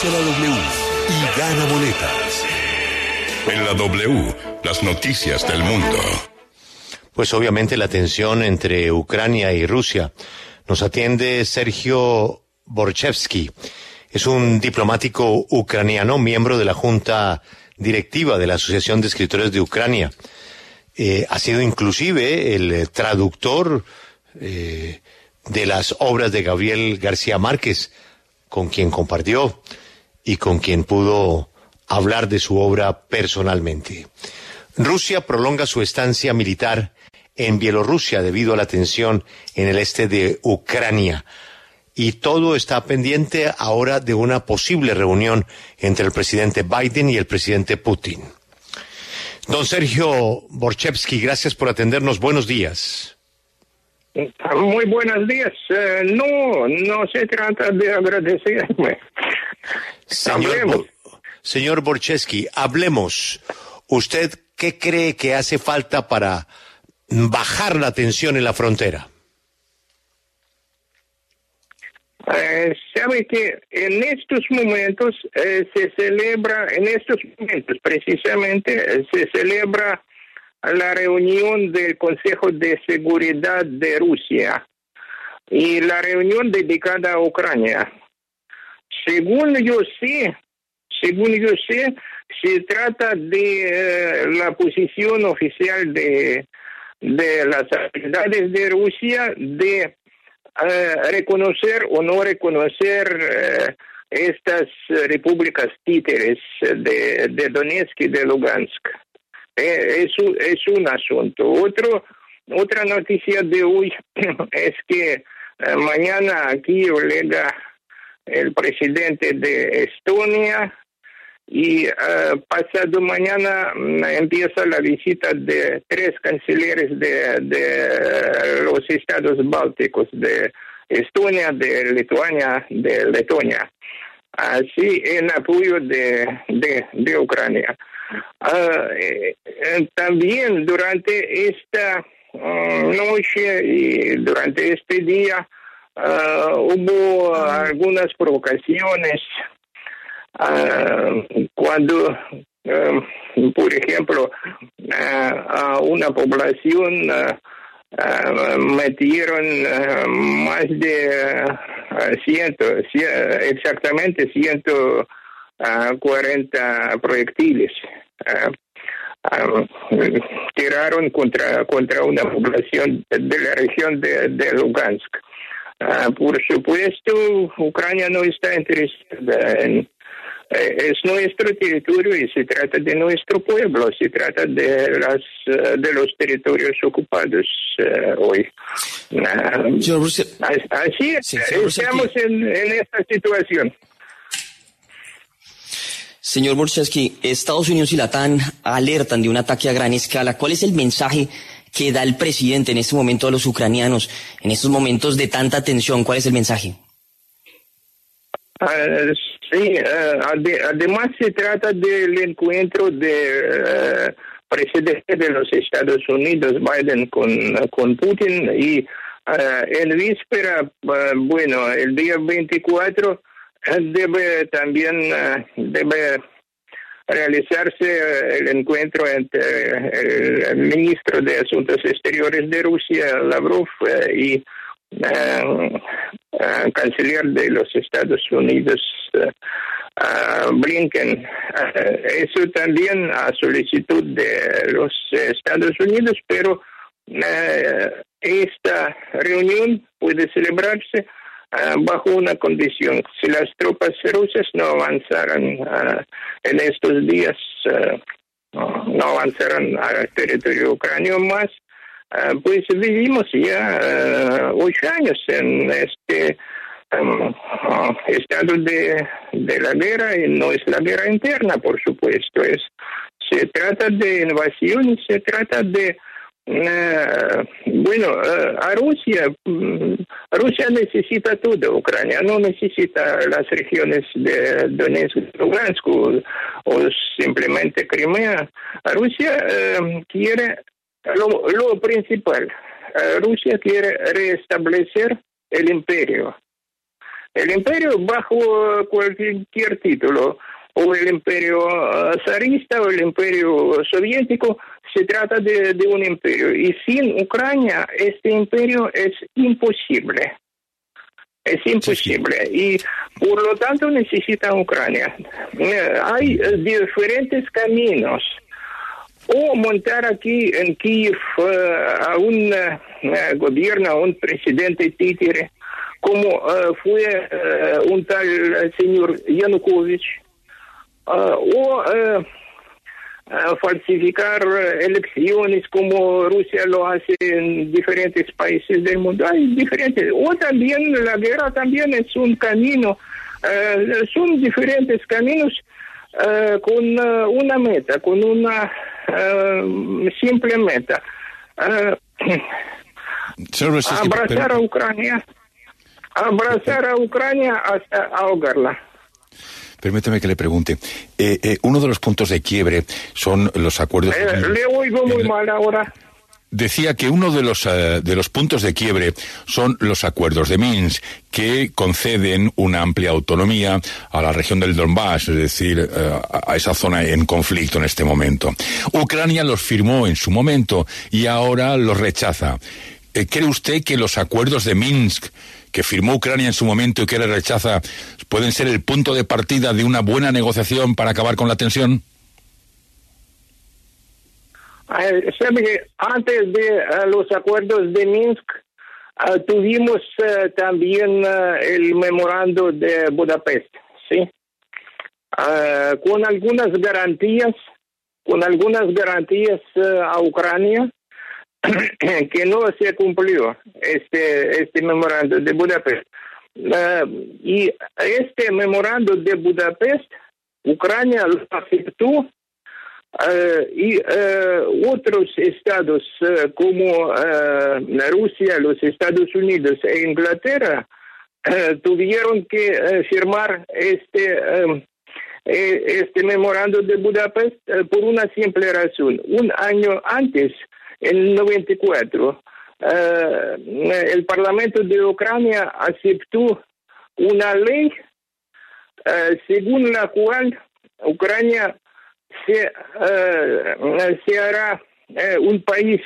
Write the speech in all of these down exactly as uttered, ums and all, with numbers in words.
Escucha la W y gana boletas. En la W, las noticias del mundo. Pues obviamente la tensión entre Ucrania y Rusia. Nos atiende Sergio Borchevsky. Es un diplomático ucraniano, miembro de la Junta Directiva de la Asociación de Escritores de Ucrania. Eh, ha sido inclusive el traductor eh, de las obras de Gabriel García Márquez, con quien compartió y con quien pudo hablar de su obra personalmente. Rusia prolonga su estancia militar en Bielorrusia debido a la tensión en el este de Ucrania. Y todo está pendiente ahora de una posible reunión entre el presidente Biden y el presidente Putin. Don Sergio Borchevsky, gracias por atendernos. Buenos días. Muy buenos días. Uh, no, no se trata de agradecerme. Señor, Bo- señor Borchevsky, hablemos. ¿Usted qué cree que hace falta para bajar la tensión en la frontera? Uh, sabe que en estos momentos uh, se celebra, en estos momentos precisamente, uh, se celebra la reunión del Consejo de Seguridad de Rusia y la reunión dedicada a Ucrania. Según yo sé, según yo sé, se trata de uh, la posición oficial de, de las autoridades de Rusia de Uh, reconocer o no reconocer uh, estas repúblicas títeres de, de Donetsk y de Lugansk. Eh, es, un, es un asunto. Otro, otra noticia de hoy es que uh, mañana aquí llega el presidente de Estonia y uh, pasado mañana um, empieza la visita de tres cancilleres de, de los estados bálticos, de Estonia, de Lituania, de Letonia, así en apoyo de, de, de Ucrania. Uh, eh, también durante esta uh, noche y durante este día uh, hubo algunas provocaciones. Uh, cuando, uh, por ejemplo, uh, a una población uh, uh, metieron uh, más de uh, ciento, c- exactamente ciento cuarenta proyectiles. Uh, uh, tiraron contra, contra una población de la región de, de Lugansk. Uh, por supuesto, Ucrania no está interesada en Es nuestro territorio y se trata de nuestro pueblo, se trata de las de los territorios ocupados uh, hoy. Uh, Señor Bruce, así sí, señor estamos en, en esta situación. Señor Borchevsky, Estados Unidos y la OTAN alertan de un ataque a gran escala. ¿Cuál es el mensaje que da el presidente en este momento a los ucranianos, en estos momentos de tanta tensión? ¿Cuál es el mensaje? Uh, sí, uh, ade- además se trata del encuentro del uh, presidente de los Estados Unidos, Biden, con, con Putin y uh, en víspera, uh, bueno, el día veinticuatro uh, debe también uh, debe realizarse uh, el encuentro entre el, el ministro de Asuntos Exteriores de Rusia, Lavrov, uh, y Uh, uh, canciller de los Estados Unidos, uh, uh, Blinken. Uh, eso también a solicitud de los Estados Unidos, pero uh, esta reunión puede celebrarse uh, bajo una condición: si las tropas rusas no avanzaran uh, en estos días, uh, no avanzaran al territorio ucraniano más. Uh, pues vivimos ya uh, ocho años en este um, uh, estado de, de la guerra, y no es la guerra interna, por supuesto. Es, se trata de invasión y se trata de, uh, bueno, uh, a Rusia. Um, Rusia necesita toda Ucrania, no necesita las regiones de Donetsk y Lugansk o, o simplemente Crimea. Rusia uh, quiere Lo, lo principal, uh, Rusia quiere restablecer el imperio. El imperio bajo cualquier título, o el imperio zarista o el imperio soviético, se trata de, de un imperio. Y sin Ucrania, este imperio es imposible. Es imposible. Y por lo tanto necesita Ucrania. Hay diferentes caminos. O montar aquí en Kiev uh, a un uh, gobierno, a un presidente títere, como uh, fue uh, un tal señor Yanukovych, uh, o uh, uh, falsificar elecciones como Rusia lo hace en diferentes países del mundo. Hay diferentes. O también la guerra también es un camino, uh, son diferentes caminos uh, con uh, una meta, con una Uh, simple meta. Uh, abrazar a Ucrania, abrazar a Ucrania hasta ahogarla. Permítame que le pregunte. Eh, eh, uno de los puntos de quiebre son los acuerdos. Eh, le oigo muy el... mal ahora. Decía que uno de los uh, de los puntos de quiebre son los acuerdos de Minsk, que conceden una amplia autonomía a la región del Donbass, es decir, uh, a esa zona en conflicto en este momento. Ucrania los firmó en su momento y ahora los rechaza. Eh, ¿Cree usted que los acuerdos de Minsk, que firmó Ucrania en su momento y que le rechaza, pueden ser el punto de partida de una buena negociación para acabar con la tensión? Uh, sabe que antes de uh, los acuerdos de Minsk uh, tuvimos uh, también uh, el memorando de Budapest, ¿sí? Uh, con algunas garantías, con algunas garantías uh, a Ucrania que no se cumplió este este memorando de Budapest. Uh, y este memorando de Budapest, Ucrania lo aceptó. Uh, y uh, otros estados uh, como uh, Rusia, los Estados Unidos e Inglaterra uh, tuvieron que uh, firmar este um, este memorando de Budapest uh, por una simple razón. Un año antes, en noventa y cuatro, uh, el Parlamento de Ucrania aceptó una ley uh, según la cual Ucrania Se, uh, se hará uh, un país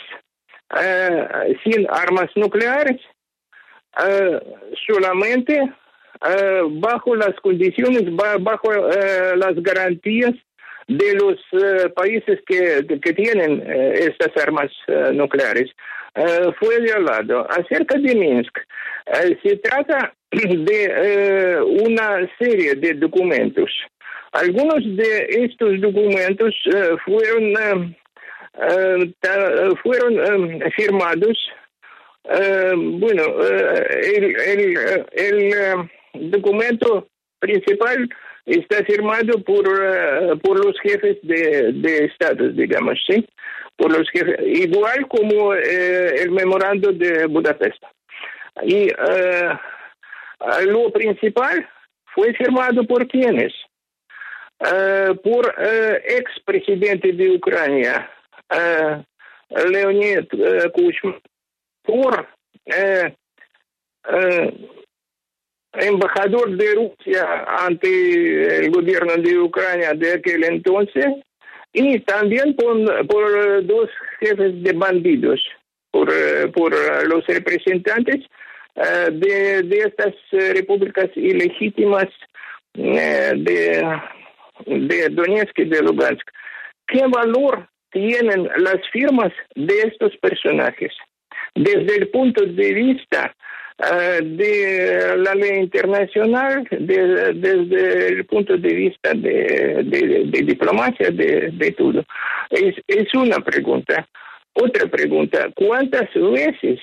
uh, sin armas nucleares uh, solamente uh, bajo las condiciones, bajo uh, las garantías de los uh, países que, que tienen uh, estas armas uh, nucleares. Uh, fue violado. Acerca de Minsk, uh, se trata de uh, una serie de documentos. Algunos de estos documentos uh, fueron uh, uh, ta, fueron um, firmados. Uh, bueno, uh, el, el, el uh, documento principal está firmado por uh, por los jefes de, de estados, digamos, sí, por los jefes, igual como uh, el memorando de Budapest. Y uh, lo principal fue firmado por quienes. Uh, por uh, expresidente de Ucrania, uh, Leonid uh, Kuchma, por uh, uh, embajador de Rusia ante el gobierno de Ucrania de aquel entonces, y también por, por dos jefes de bandidos, por, uh, por uh, los representantes uh, de, de estas uh, repúblicas ilegítimas uh, de... de Donetsk y de Lugansk. ¿Qué valor tienen las firmas de estos personajes? Desde el punto de vista uh, de la ley internacional, de, desde el punto de vista de, de, de diplomacia, de, de todo. Es, es una pregunta. Otra pregunta, ¿cuántas veces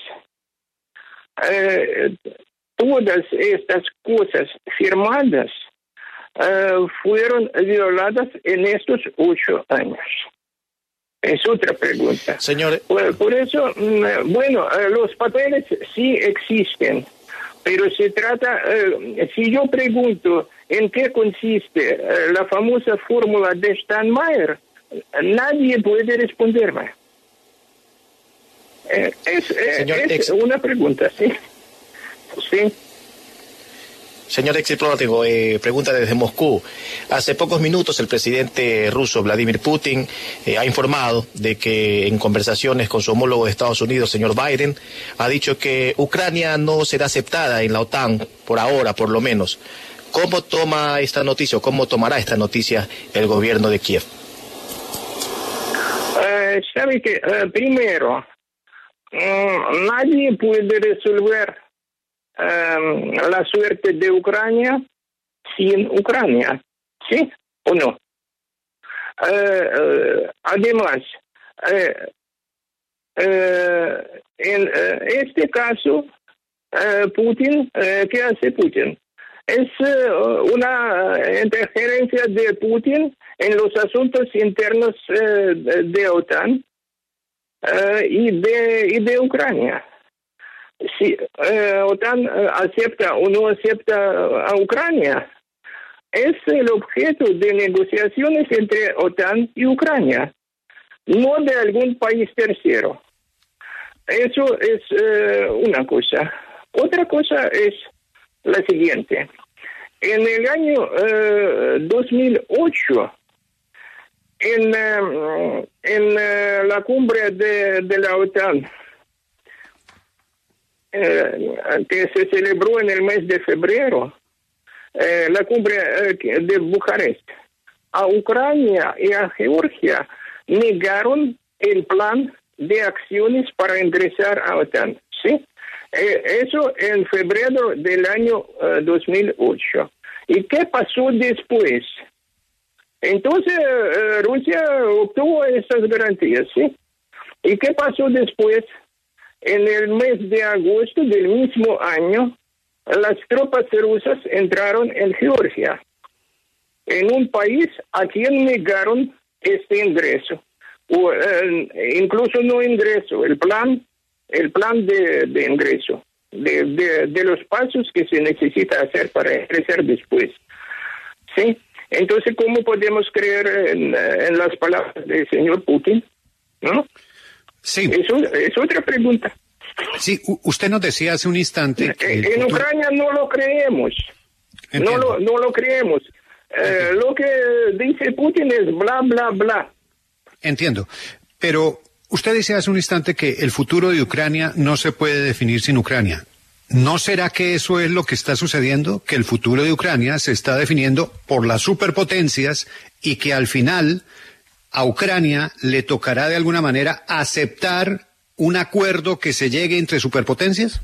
uh, todas estas cosas firmadas Uh, fueron violadas en estos ocho años? Es otra pregunta. Señor. Por, por eso, mm, bueno, uh, los papeles sí existen, pero se trata, uh, si yo pregunto en qué consiste uh, la famosa fórmula de Steinmeier, nadie puede responderme. Eh, es eh, Señor, es ex... una pregunta, sí. Sí. Señor exdiplomático, eh, pregunta desde Moscú. Hace pocos minutos el presidente ruso Vladimir Putin eh, ha informado de que en conversaciones con su homólogo de Estados Unidos, señor Biden, ha dicho que Ucrania no será aceptada en la OTAN, por ahora por lo menos. ¿Cómo toma esta noticia o cómo tomará esta noticia el gobierno de Kiev? Uh, sabe que, uh, primero, um, nadie puede resolver Um, la suerte de Ucrania sin Ucrania, ¿sí o no? Uh, uh, además, uh, uh, en uh, este caso, uh, Putin, uh, ¿qué hace Putin? Es uh, una interferencia de Putin en los asuntos internos uh, de OTAN uh, y, de, y de Ucrania. Si eh, OTAN eh, acepta o no acepta a Ucrania, es el objeto de negociaciones entre OTAN y Ucrania, no de algún país tercero. Eso es eh, una cosa. Otra cosa es la siguiente. En el año eh, dos mil ocho, en, eh, en eh, la cumbre de, de la OTAN, Eh, que se celebró en el mes de febrero, eh, la cumbre eh, de Bucarest, a Ucrania y a Georgia negaron el plan de acciones para ingresar a OTAN, ¿sí? Eh, eso en febrero del año eh, dos mil ocho. ¿Y qué pasó después? Entonces eh, Rusia obtuvo esas garantías, ¿sí? ¿Y qué pasó después? En el mes de agosto del mismo año, las tropas rusas entraron en Georgia, en un país a quien negaron este ingreso, o eh, incluso no ingreso, el plan, el plan de, de ingreso, de, de, de los pasos que se necesita hacer para ingresar después. ¿Sí? Entonces, ¿cómo podemos creer en, en las palabras del señor Putin? ¿No? Sí. Eso es otra pregunta. Sí, usted nos decía hace un instante que En futuro... Ucrania no lo creemos. No lo, no lo creemos. Eh, lo que dice Putin es bla, bla, bla. Entiendo. Pero usted decía hace un instante que el futuro de Ucrania no se puede definir sin Ucrania. ¿No será que eso es lo que está sucediendo? Que el futuro de Ucrania se está definiendo por las superpotencias y que al final a Ucrania le tocará de alguna manera aceptar un acuerdo que se llegue entre superpotencias?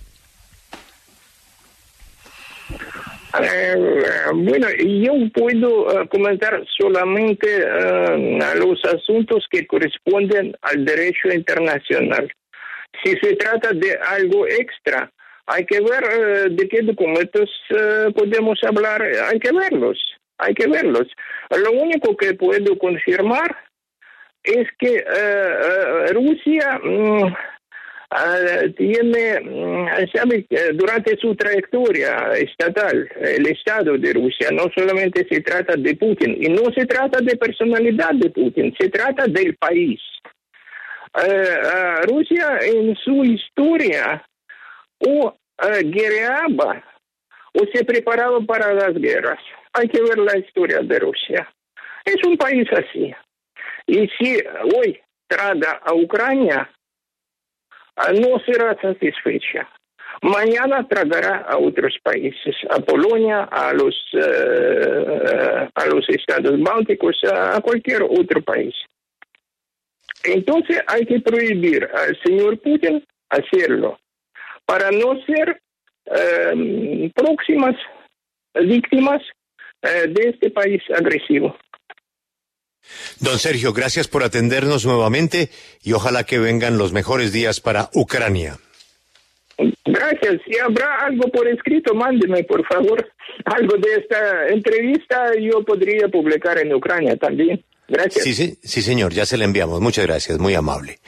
Eh, bueno, yo puedo uh, comentar solamente uh, los asuntos que corresponden al derecho internacional. Si se trata de algo extra, hay que ver uh, de qué documentos uh, podemos hablar, hay que verlos, hay que verlos. Lo único que puedo confirmar es que uh, uh, Rusia um, uh, tiene, um, sabe, durante su trayectoria estatal, el Estado de Rusia, no solamente se trata de Putin, y no se trata de personalidad de Putin, se trata del país. Uh, uh, Rusia en su historia o uh, guerreaba o se preparaba para las guerras. Hay que ver la historia de Rusia. Es un país así. Y si hoy traga a Ucrania, no será satisfecha. Mañana tragará a otros países, a Polonia, a los, uh, a los estados bálticos, a cualquier otro país. Entonces hay que prohibir al señor Putin hacerlo para no ser uh, próximas víctimas uh, de este país agresivo. Don Sergio, gracias por atendernos nuevamente y ojalá que vengan los mejores días para Ucrania. Gracias. Si habrá algo por escrito, mándeme, por favor. Algo de esta entrevista yo podría publicar en Ucrania también. Gracias. Sí, sí, sí, señor, ya se le enviamos. Muchas gracias, muy amable.